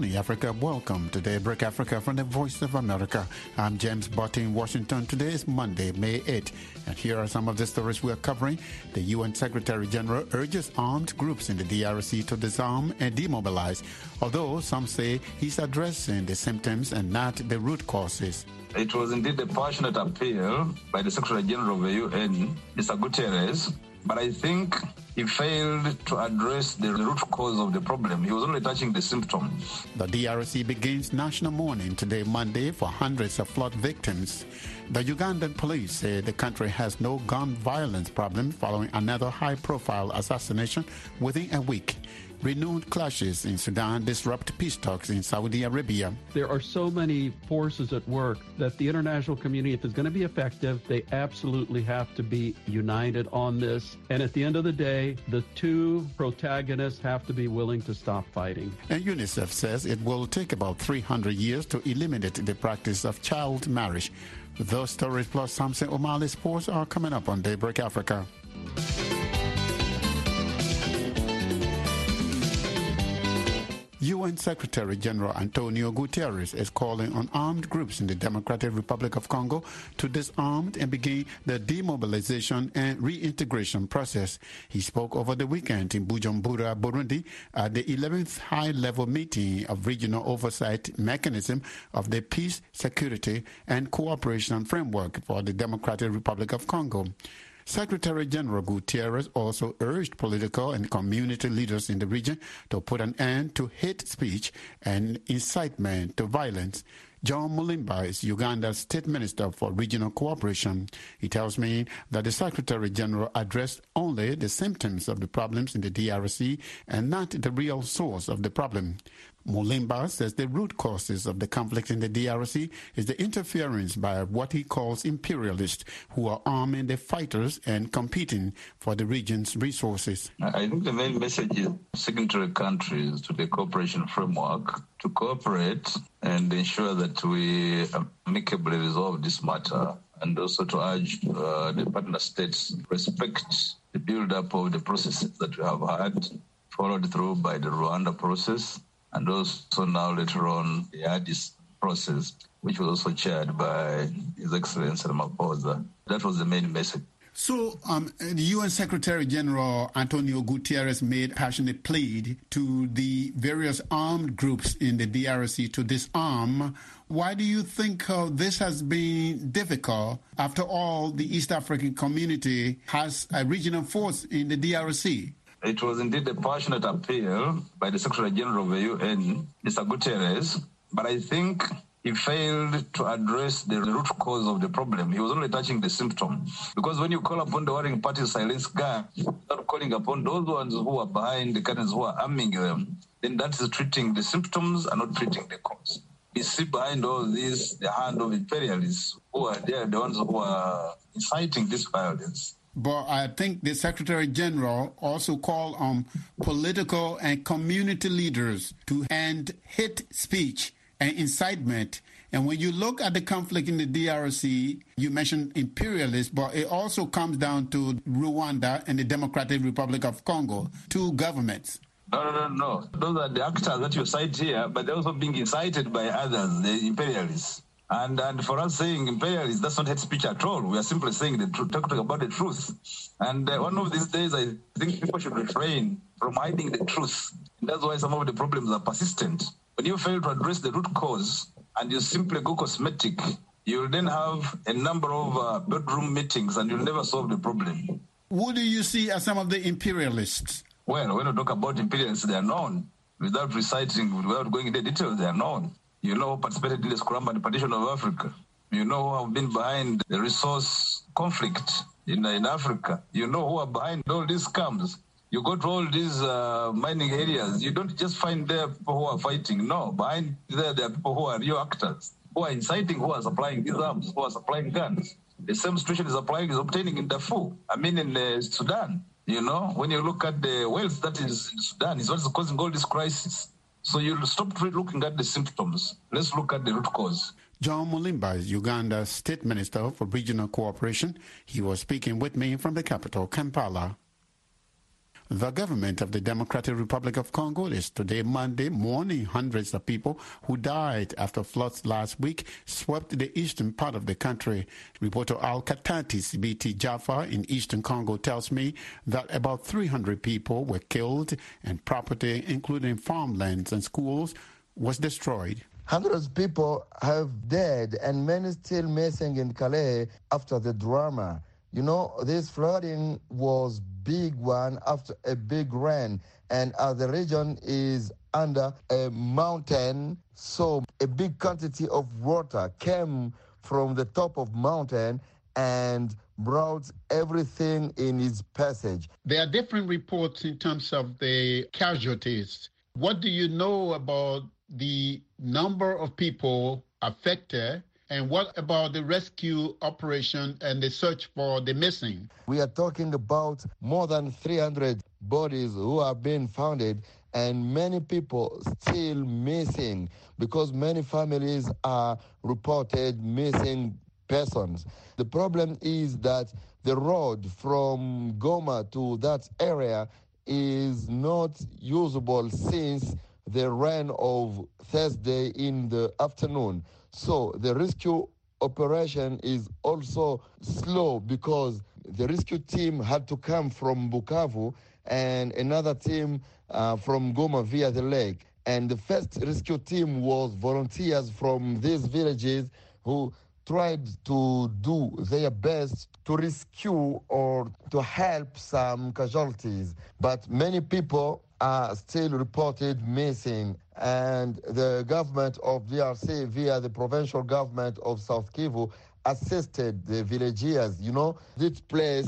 morning, Africa. Welcome to Daybreak Africa from the Voice of America. I'm James Botti in Washington. Today is Monday, May 8th, and here are some of the stories we're covering. The UN Secretary General urges armed groups in the DRC to disarm and demobilize, although some say he's addressing the symptoms and not the root causes. It was indeed a passionate appeal by the Secretary General of the UN, Mr. Guterres, but I think he failed to address the root cause of the problem. He was only touching the symptoms. The DRC begins national mourning today, Monday, for hundreds of flood victims. The Ugandan police say the country has no gun violence problem following another high-profile assassination within a week. Renewed clashes in Sudan disrupt peace talks in Saudi Arabia. There are so many forces at work that the international community, if it's going to be effective, they absolutely have to be united on this. And at the end of the day, the two protagonists have to be willing to stop fighting. And UNICEF says it will take about 300 years to eliminate the practice of child marriage. Those stories plus Samson O'Malley Sports are coming up on Daybreak Africa. UN Secretary General Antonio Guterres is calling on armed groups in the Democratic Republic of Congo to disarm and begin the demobilization and reintegration process. He spoke over the weekend in Bujumbura, Burundi, at the 11th high-level meeting of Regional Oversight Mechanism of the Peace, Security, and Cooperation Framework for the Democratic Republic of Congo. Secretary General Guterres also urged political and community leaders in the region to put an end to hate speech and incitement to violence. John Mulimba is Uganda's State Minister for Regional Cooperation. He tells me that the Secretary General addressed only the symptoms of the problems in the DRC and not the real source of the problem. Mulimba says the root causes of the conflict in the DRC is the interference by what he calls imperialists who are arming the fighters and competing for the region's resources. I think the main message is signatory countries to the cooperation framework to cooperate and ensure that we amicably resolve this matter, and also to urge the partner states to respect the build-up of the processes that we have had, followed through by the Rwanda process, and also now later on the Addis process, which was also chaired by His Excellency Ramaphosa. That was the main message. So the UN Secretary General Antonio Guterres made a passionate plea to the various armed groups in the DRC to disarm. Why do you think this has been difficult? After all, the East African community has a regional force in the DRC. It was indeed a passionate appeal by the Secretary General of the UN, Mr. Guterres, but I think he failed to address the root cause of the problem. He was only touching the symptom. Because when you call upon the warring parties to silence guns, without calling upon those ones who are behind the curtains, who are arming them, then that is treating the symptoms and not treating the cause. We see behind all this the hand of imperialists who are there, the ones who are inciting this violence. But I think the Secretary General also called on political and community leaders to end hate speech and incitement. And when you look at the conflict in the DRC, you mentioned imperialists, but it also comes down to Rwanda and the Democratic Republic of Congo, two governments. No. Those are the actors that you cite here, but they're also being incited by others, the imperialists. And for us saying imperialists, that's not hate speech at all. We are simply saying the truth, talking about the truth. And one of these days, I think people should refrain from hiding the truth. And that's why some of the problems are persistent. When you fail to address the root cause and you simply go cosmetic, you'll then have a number of bedroom meetings and you'll never solve the problem. Who do you see as some of the imperialists? Well, when you talk about imperialists, they are known. Without going into details, they are known. You know who participated in the scrum and partition of Africa. You know who have been behind the resource conflict in Africa. You know who are behind all these scams. You go to all these mining areas, you don't just find there people who are fighting. No, behind there are people who are real actors, who are inciting, who are supplying these arms, who are supplying guns. The same situation is obtaining in Darfur, in Sudan. You know, when you look at the wealth that is in Sudan, it's what is causing all this crisis. So you'll stop looking at the symptoms. Let's look at the root cause. John Mulimba is Uganda's State Minister for Regional Cooperation. He was speaking with me from the capital, Kampala. The government of the Democratic Republic of Congo is today, Monday, mourning hundreds of people who died after floods last week swept the eastern part of the country. Reporter Al-Katati Sibiti Jafar in eastern Congo tells me that about 300 people were killed and property, including farmlands and schools, was destroyed. Hundreds of people have died and many still missing in Calais after the drama. You know, this flooding was big one after a big rain, and the region is under a mountain, so a big quantity of water came from the top of mountain and brought everything in its passage. There are different reports in terms of the casualties. What do you know about the number of people affected? And what about the rescue operation and the search for the missing? We are talking about more than 300 bodies who have been found, and many people still missing because many families are reported missing persons. The problem is that the road from Goma to that area is not usable since the rain of Thursday in the afternoon. So the rescue operation is also slow because the rescue team had to come from Bukavu and another team from Goma via the lake. And the first rescue team was volunteers from these villages who tried to do their best to rescue or to help some casualties. But many people are still reported missing, and the government of DRC via the provincial government of South Kivu assisted the villagers. You know, this place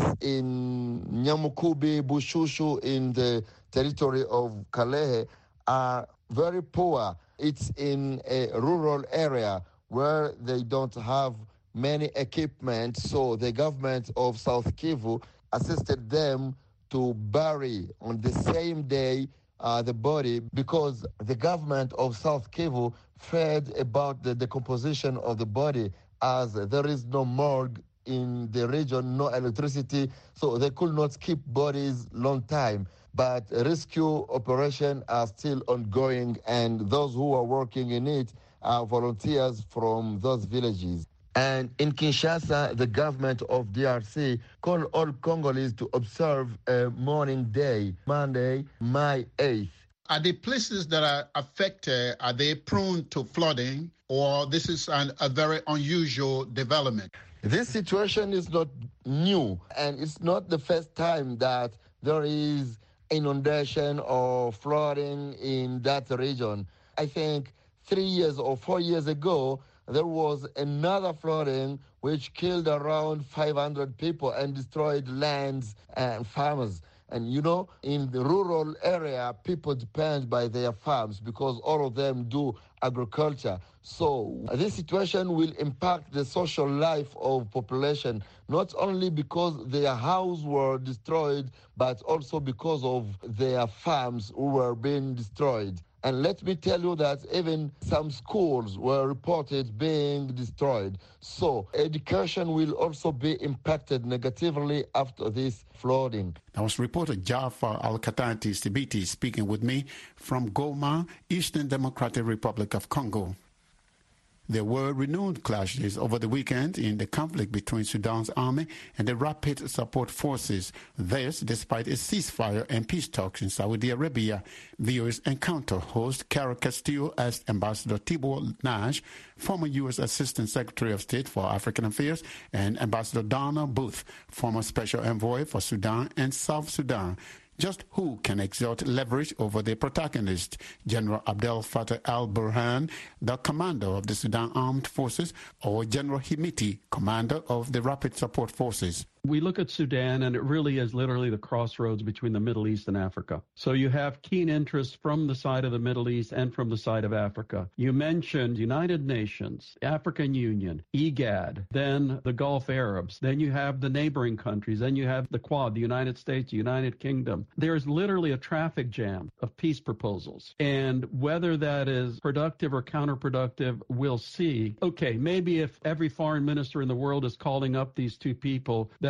in Nyamukubi, Bushushu in the territory of Kalehe are very poor. It's in a rural area where they don't have many equipment, so the government of South Kivu assisted them to bury on the same day the body because the government of South Kivu feared about the decomposition of the body as there is no morgue in the region, no electricity, so they could not keep bodies long time. But rescue operations are still ongoing, and those who are working in it are volunteers from those villages. And in Kinshasa, the government of DRC called all Congolese to observe a mourning day, Monday, May 8th. Are the places that are affected, are they prone to flooding, or this is a very unusual development? This situation is not new, and it's not the first time that there is inundation or flooding in that region. I think 3 years or 4 years ago, there was another flooding which killed around 500 people and destroyed lands and farmers. And you know, in the rural area, people depend by their farms because all of them do agriculture. So this situation will impact the social life of population, not only because their houses were destroyed, but also because of their farms who were being destroyed. And let me tell you that even some schools were reported being destroyed. So education will also be impacted negatively after this flooding. That was reporter Jafar Al-Katati Sibiti speaking with me from Goma, Eastern Democratic Republic of Congo. There were renewed clashes over the weekend in the conflict between Sudan's army and the Rapid Support Forces. This, despite a ceasefire and peace talks in Saudi Arabia. Viewers encounter host Cara Castillo as Ambassador Tibor Nash, former U.S. Assistant Secretary of State for African Affairs, and Ambassador Donna Booth, former Special Envoy for Sudan and South Sudan. Just who can exert leverage over the protagonist? General Abdel Fattah al-Burhan, the commander of the Sudan Armed Forces, or General Himiti, commander of the Rapid Support Forces? We look at Sudan, and it really is literally the crossroads between the Middle East and Africa. So you have keen interests from the side of the Middle East and from the side of Africa. You mentioned United Nations, African Union, IGAD, then the Gulf Arabs, then you have the neighboring countries, then you have the Quad, the United States, the United Kingdom. There's literally a traffic jam of peace proposals. And whether that is productive or counterproductive, we'll see. Okay, maybe if every foreign minister in the world is calling up these two people, that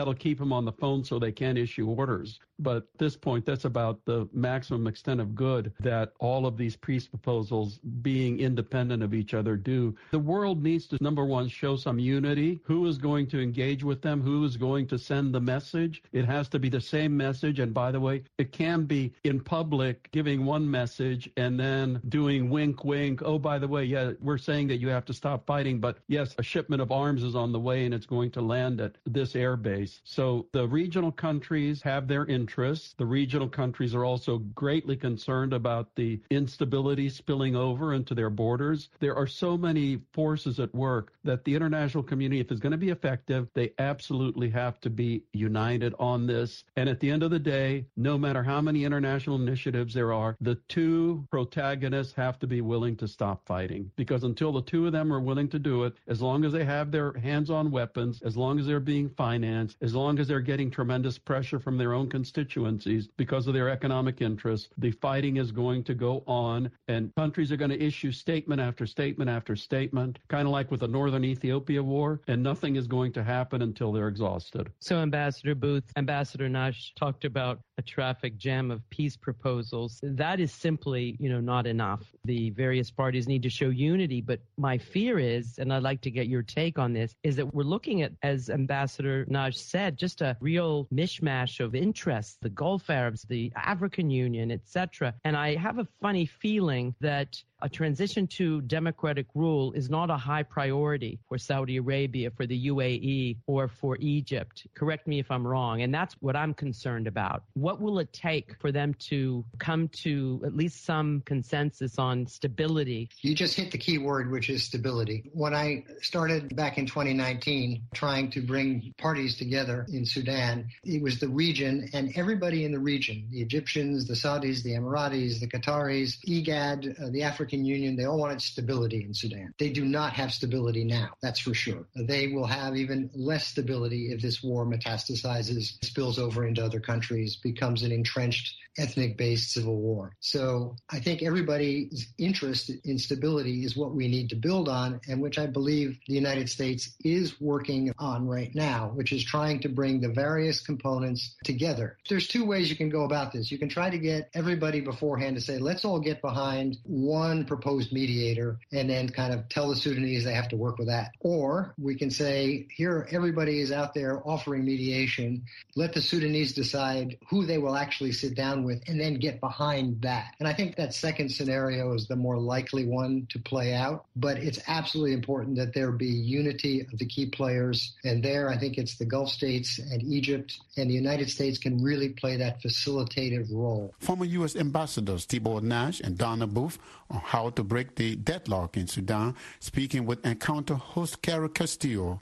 that'll keep them on the phone so they can't issue orders. But at this point, that's about the maximum extent of good that all of these peace proposals, being independent of each other, do. The world needs to, number one, show some unity. Who is going to engage with them? Who is going to send the message? It has to be the same message. And by the way, it can be in public giving one message and then doing wink, wink. Oh, by the way, yeah, we're saying that you have to stop fighting. But yes, a shipment of arms is on the way and it's going to land at this air base. So the regional countries have their interests. The regional countries are also greatly concerned about the instability spilling over into their borders. There are so many forces at work that the international community, if it's going to be effective, they absolutely have to be united on this. And at the end of the day, no matter how many international initiatives there are, the two protagonists have to be willing to stop fighting. Because until the two of them are willing to do it, as long as they have their hands on weapons, as long as they're being financed, as long as they're getting tremendous pressure from their own constituencies because of their economic interests, the fighting is going to go on, and countries are going to issue statement after statement after statement, kind of like with the Northern Ethiopia war, and nothing is going to happen until they're exhausted. So, Ambassador Booth, Ambassador Nash talked about a traffic jam of peace proposals. That is simply, not enough. The various parties need to show unity, but my fear is, and I'd like to get your take on this, is that we're looking at, as Ambassador Nash said, just a real mishmash of interests, the Gulf Arabs, the African Union, etc. And I have a funny feeling that a transition to democratic rule is not a high priority for Saudi Arabia, for the UAE, or for Egypt. Correct me if I'm wrong. And that's what I'm concerned about. What will it take for them to come to at least some consensus on stability? You just hit the key word, which is stability. When I started back in 2019 trying to bring parties together in Sudan, it was the region and everybody in the region, the Egyptians, the Saudis, the Emiratis, the Qataris, IGAD, the African Union, they all wanted stability in Sudan. They do not have stability now, that's for sure. They will have even less stability if this war metastasizes, spills over into other countries, becomes an entrenched ethnic-based civil war. So I think everybody's interest in stability is what we need to build on, and which I believe the United States is working on right now, which is trying to bring the various components together. There's two ways you can go about this. You can try to get everybody beforehand to say, let's all get behind one proposed mediator and then kind of tell the Sudanese they have to work with that. Or we can say, here, everybody is out there offering mediation. Let the Sudanese decide who they will actually sit down with and then get behind that. And I think that second scenario is the more likely one to play out. But it's absolutely important that there be unity of the key players. And there, I think it's the Gulf states and Egypt and the United States can really play that facilitative role. Former U.S. Ambassadors Thibault Nash and Donna Booth on how to break the deadlock in Sudan, speaking with Encounter host Cara Castillo.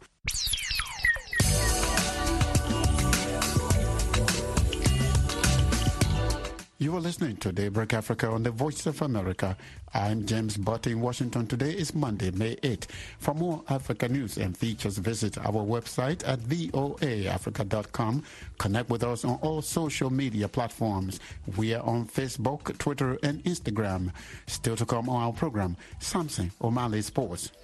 You are listening to Daybreak Africa on the Voice of America. I'm James Butt in Washington. Today is Monday, May 8th. For more Africa news and features, visit our website at voaafrica.com. Connect with us on all social media platforms. We are on Facebook, Twitter, and Instagram. Still to come on our program, Samson O'Malley Sports.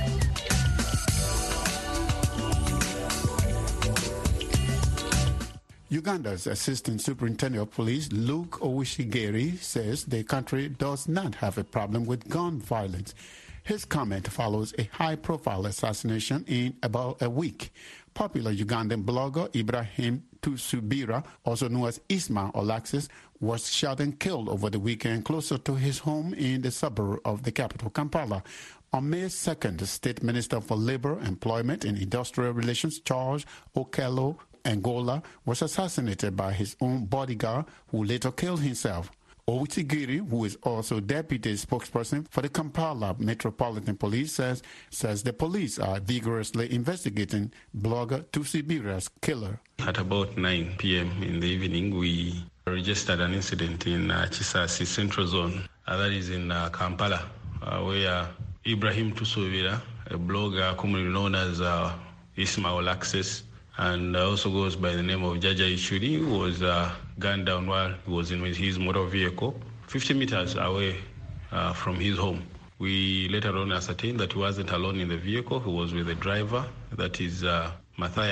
Uganda's Assistant Superintendent of Police, Luke Owishigeri, says the country does not have a problem with gun violence. His comment follows a high-profile assassination in about a week. Popular Ugandan blogger Ibrahim Tusubira, also known as Isma Olaxis, was shot and killed over the weekend closer to his home in the suburb of the capital, Kampala. On May 2nd, the State Minister for Labor, Employment and Industrial Relations, Charles Okello Angola, was assassinated by his own bodyguard, who later killed himself. Owishigiri, who is also deputy spokesperson for the Kampala Metropolitan Police, says the police are vigorously investigating blogger Tusubira's killer. At about 9 p.m. in the evening, we registered an incident in Chisasi Central Zone, that is in Kampala, where Ibrahim Tusubira, a blogger commonly known as Isma Olaxis, and also goes by the name of Jaja Ishuri, who was gunned down while he was in his motor vehicle 50 meters away from his home. We later on ascertained that he wasn't alone in the vehicle. He was with the driver, that is Matthias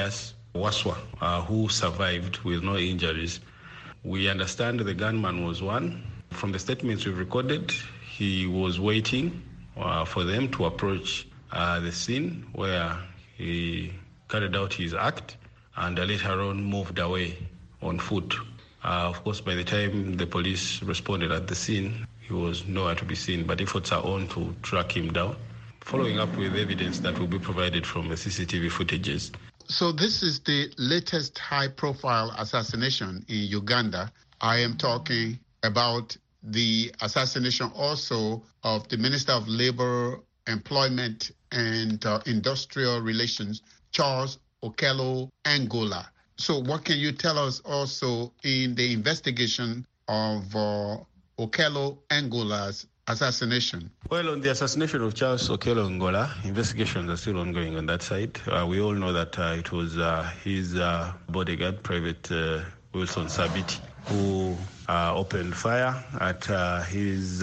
Waswa, who survived with no injuries. We understand the gunman was one. From the statements we've recorded, he was waiting for them to approach the scene where he carried out his act and later on moved away on foot. Of course, by the time the police responded at the scene, he was nowhere to be seen, but efforts are on to track him down, following up with evidence that will be provided from the CCTV footages. So this is the latest high-profile assassination in Uganda. I am talking about the assassination also of the Minister of Labor, Employment and Industrial Relations, Charles Okello Angola. So what can you tell us also in the investigation of Okello Angola's assassination? Well, on the assassination of Charles Okello Angola, investigations are still ongoing on that side. We all know that it was his bodyguard, Private Wilson Sabiti, who opened fire at his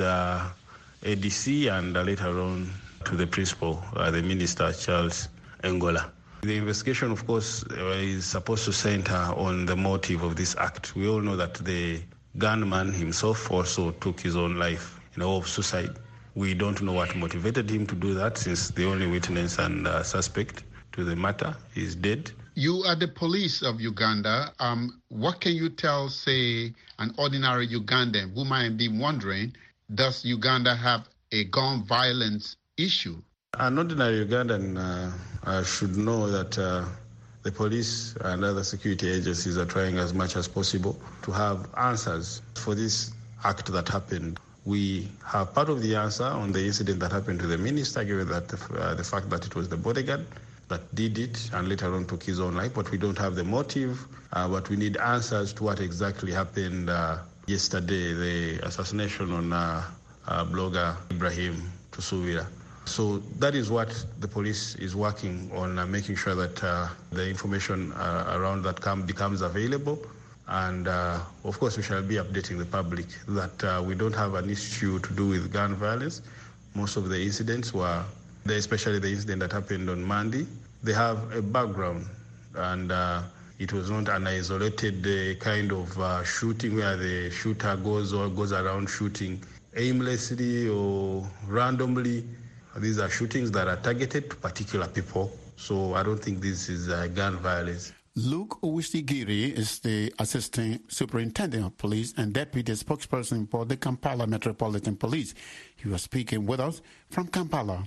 ADC and later on to the principal, the minister, Charles Angola. The investigation, of course, is supposed to center on the motive of this act. We all know that the gunman himself also took his own life in a way of suicide. We don't know what motivated him to do that, since the only witness and suspect to the matter is dead. You are the police of Uganda. What can you tell, say, an ordinary Ugandan who might be wondering, does Uganda have a gun violence issue? An ordinary Ugandan should know that the police and other security agencies are trying as much as possible to have answers for this act that happened. We have part of the answer on the incident that happened to the minister, given that the fact that it was the bodyguard that did it and later on took his own life, but we don't have the motive. But we need answers to what exactly happened yesterday, the assassination on blogger Ibrahim Tusubira. So that is what the police is working on, making sure that the information around that becomes available. And of course, we shall be updating the public that we don't have an issue to do with gun violence. Most of the incidents were, especially the incident that happened on Monday, they have a background, and it was not an isolated kind of shooting where the shooter goes around shooting aimlessly or randomly. These are shootings that are targeted to particular people. So I don't think this is gun violence. Luke Uwisigiri is the Assistant Superintendent of Police and Deputy Spokesperson for the Kampala Metropolitan Police. He was speaking with us from Kampala.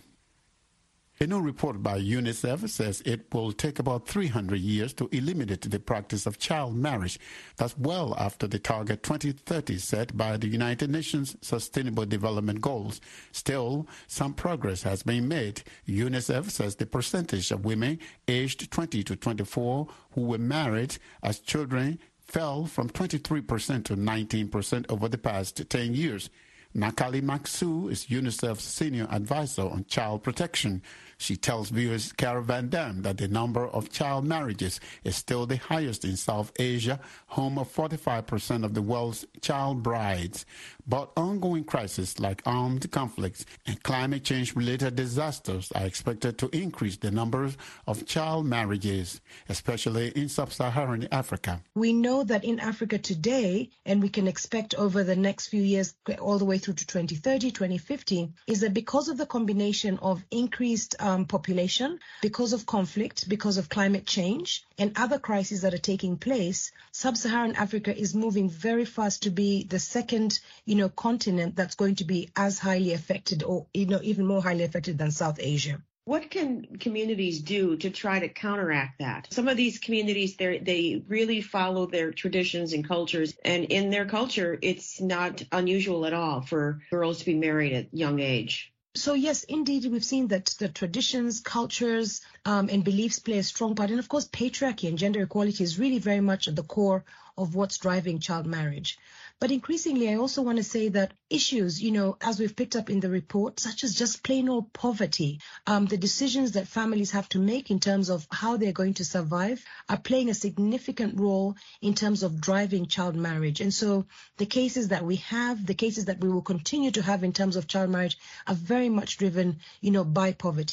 A new report by UNICEF says it will take about 300 years to eliminate the practice of child marriage. That's well after the target 2030 set by the United Nations Sustainable Development Goals. Still, some progress has been made. UNICEF says the percentage of women aged 20 to 24 who were married as children fell from 23% to 19% over the past 10 years. Nakali Maksu is UNICEF's senior advisor on child protection. She tells viewers Cara Van Dam that the number of child marriages is still the highest in South Asia, home of 45% of the world's child brides. But ongoing crises like armed conflicts and climate change-related disasters are expected to increase the numbers of child marriages, especially in sub-Saharan Africa. We know that in Africa today, and we can expect over the next few years, all the way through to 2030, 2050, is that because of the combination of increased population, because of conflict, because of climate change, and other crises that are taking place, sub-Saharan Africa is moving very fast to be the second, continent that's going to be as highly affected, or even more highly affected than South Asia. What can communities do to try to counteract that? Some of these communities, they really follow their traditions and cultures. And in their culture, it's not unusual at all for girls to be married at young age. So yes, indeed, we've seen that the traditions, cultures, and beliefs play a strong part. And of course, patriarchy and gender equality is really very much at the core of what's driving child marriage. But increasingly, I also want to say that issues, as we've picked up in the report, such as just plain old poverty, the decisions that families have to make in terms of how they're going to survive are playing a significant role in terms of driving child marriage. And so the cases that we have, the cases that we will continue to have in terms of child marriage are very much driven, by poverty.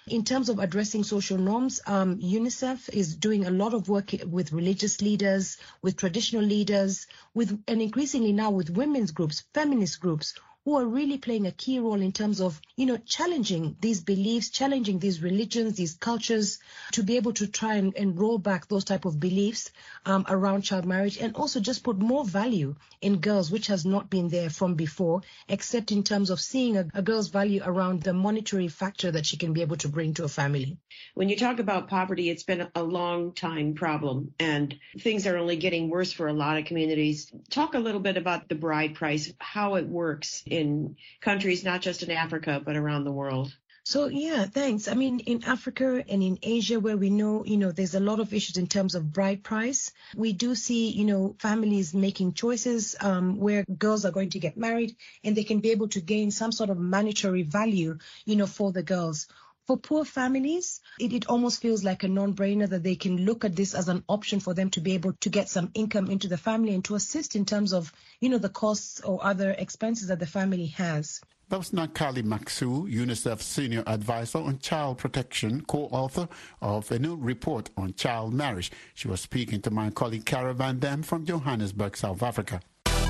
In terms of addressing social norms, UNICEF is doing a lot of work with religious leaders, with traditional leaders, and increasingly now with women's groups, feminist groups, who are really playing a key role in terms of, challenging these beliefs, challenging these religions, these cultures, to be able to try and roll back those type of beliefs around child marriage, and also just put more value in girls, which has not been there from before, except in terms of seeing a girl's value around the monetary factor that she can be able to bring to a family. When you talk about poverty, it's been a long time problem, and things are only getting worse for a lot of communities. Talk a little bit about the bride price, how it works in countries, not just in Africa, but around the world. So, yeah, thanks. I mean, in Africa and in Asia, where we know, there's a lot of issues in terms of bride price, we do see, families making choices where girls are going to get married and they can be able to gain some sort of monetary value, for the girls. For poor families, it almost feels like a non-brainer that they can look at this as an option for them to be able to get some income into the family and to assist in terms of, the costs or other expenses that the family has. That was Nakali Maksu, UNICEF Senior Advisor on Child Protection, co-author of a new report on child marriage. She was speaking to my colleague Cara Van Dam from Johannesburg, South Africa.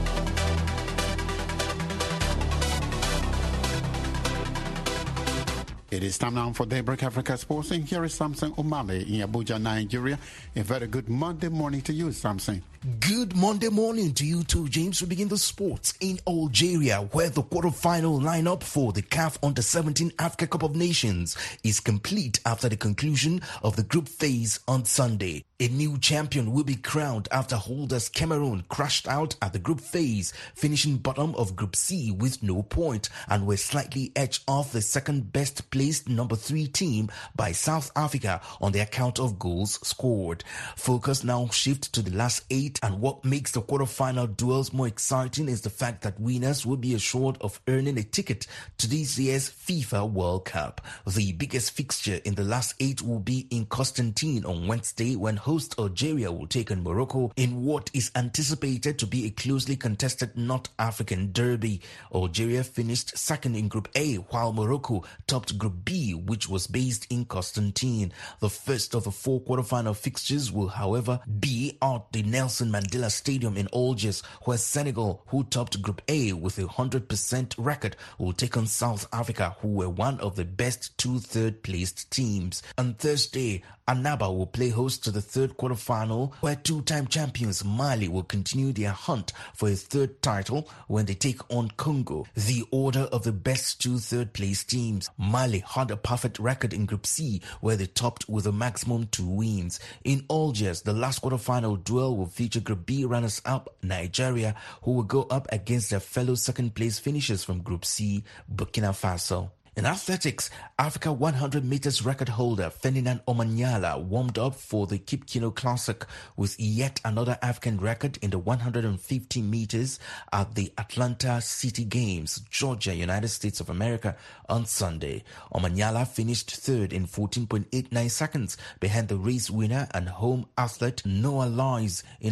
It is time now for Daybreak Africa Sports, and here is Samson Omale in Abuja, Nigeria. A very good Monday morning to you, Samson. Good Monday morning to you too, James. We begin the sports in Algeria, where the quarterfinal lineup for the CAF Under-17 Africa Cup of Nations is complete after the conclusion of the group phase on Sunday. A new champion will be crowned after holders Cameroon crashed out at the group phase, finishing bottom of Group C with no point, and were slightly edged off the second best placed number 3 team by South Africa on the account of goals scored. Focus now shifts to the last 8, and what makes the quarterfinal duels more exciting is the fact that winners will be assured of earning a ticket to this year's FIFA World Cup. The biggest fixture in the last 8 will be in Constantine on Wednesday, when host Algeria will take on Morocco in what is anticipated to be a closely contested North African derby. Algeria finished second in Group A, while Morocco topped Group B, which was based in Constantine. The first of the 4 quarterfinal fixtures will, however, be at the Nelson Mandela Stadium in Algiers, where Senegal, who topped Group A with a 100% record, will take on South Africa, who were one of the best 2 third-placed teams. On Thursday, Annaba will play host to the third quarterfinal, where 2-time champions Mali will continue their hunt for a third title when they take on Congo. The order of the best 2 third-placed teams: Mali had a perfect record in Group C, where they topped with a maximum 2 wins. In Algiers, the last quarterfinal duel will feature Group B runners-up Nigeria, who will go up against their fellow second-place finishers from Group C, Burkina Faso. In athletics, Africa 100 meters record holder Ferdinand Omanyala warmed up for the Kip Keino Classic with yet another African record in the 150 meters at the Atlanta City Games, Georgia, United States of America, on Sunday. Omanyala finished third in 14.89 seconds behind the race winner and home athlete Noah Lyles in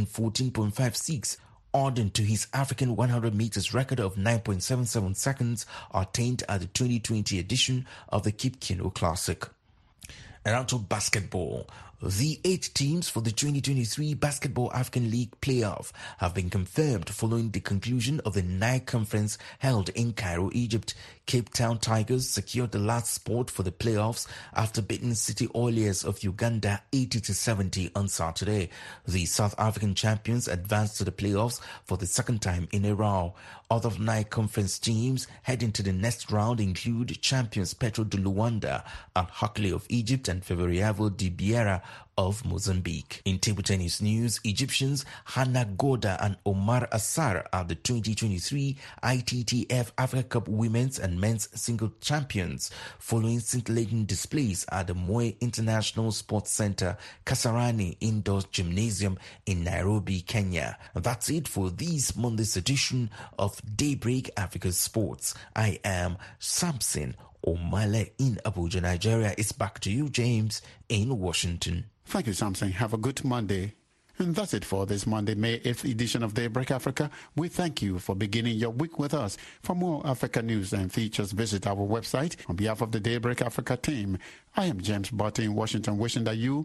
14.56. Adding to his African 100 meters record of 9.77 seconds attained at the 2020 edition of the Kip Keino Classic. And out to basketball. The 8 teams for the 2023 Basketball African League playoff have been confirmed following the conclusion of the Nile Conference held in Cairo, Egypt. Cape Town Tigers secured the last spot for the playoffs after beating City Oilers of Uganda 80-70 on Saturday. The South African champions advanced to the playoffs for the second time in a row. Other Nile Conference teams heading to the next round include champions Petro de Luanda, Al Ahly of Egypt, and Feveriavo de Beira of Mozambique. In table tennis news, Egyptians Hannah Goda and Omar Assar are the 2023 ITTF Africa Cup Women's and Men's Single Champions following scintillating displays at the Moi International Sports Center Kasarani Indoor Gymnasium in Nairobi, Kenya. That's it for this Monday's edition of Daybreak Africa Sports. I am Samson Omale in Abuja, Nigeria. It's back to you, James, in Washington. Thank you, Samson. Have a good Monday. And that's it for this Monday, May 8th edition of Daybreak Africa. We thank you for beginning your week with us. For more Africa news and features, visit our website. On behalf of the Daybreak Africa team, I am James Barty in Washington, wishing that you